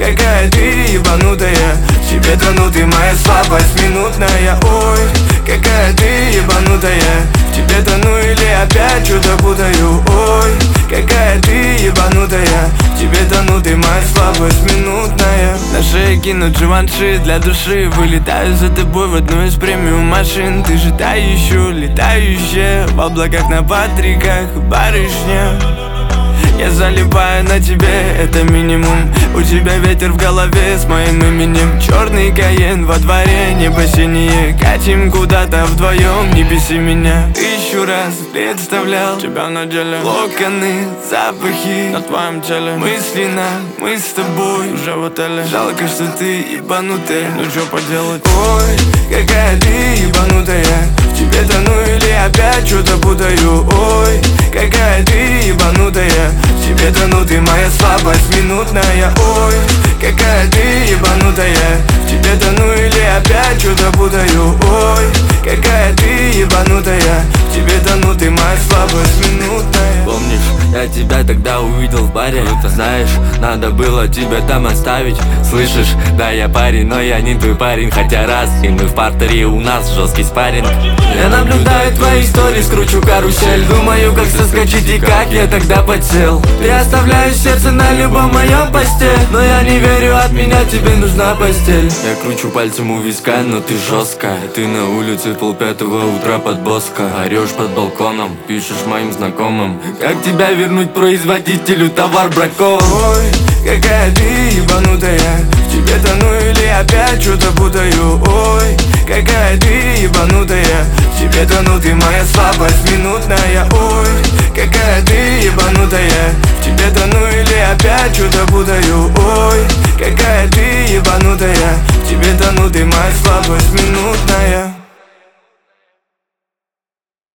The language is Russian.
какая ты ебанутая. В тебе тону, ты моя слабость минутная. Ой, какая ты ебанутая. В тебе тону или опять что-то путаю. Ой, какая ты ебанутая. В тебе тону, ты моя слабость минутная. На шее кинут Живанши для души. Вылетаю за тобой в одну из премиум машин. Ты же та еще летающая в облаках на Патриках, барышня. Я залипаю на тебе, это минимум. У тебя ветер в голове с моим именем. Черный Каен во дворе, небо синее. Катим куда-то вдвоем, не беси меня. Тысячу раз представлял тебя на деле. Локоны, запахи на твоем теле. Мысленно, мы с тобой уже в отеле. Жалко, что ты ебанутая, ну чё поделать. Ой, какая ты ебанутая. В тебе тону или опять что-то путаю. Ой, какая ты ебанутая. В тебе тону, ты моя слабость минутная. Ой, какая ты ебанутая. В тебе тону или опять что-то путаю. Ой, какая ты ебанутая. В тебе тону, ты моя слабость минутная. Помнишь, я тебя тогда увидел в баре. Ну ты знаешь, надо было тебя там оставить. Слышишь, да я парень, но я не твой парень. Хотя раз, и мы в партере, у нас жесткий спарринг. Я наблюдаю твои истории, скручу карусель. Думаю, как соскочить и как я тогда подсел. Ты оставляешь сердце на любом моем посте. Но я не верю, от меня тебе нужна постель. Я кручу пальцем у виска, но ты жесткая. Ты на улице 4:30 утра под Боско. Орешь под балконом, пишешь моим знакомым. Как тебя вернуть производителю, товар бракован. Ой, какая ты ебанутая. В тебе тону или опять что-то путаю. Ой, какая ты ебанутая. В тебе тону, ты моя слабость минутная. Ой, какая ты ебанутая. В тебе тону или опять что-то путаю. Ой, какая ты ебанутая. В тебе тону, ты моя слабость минутная.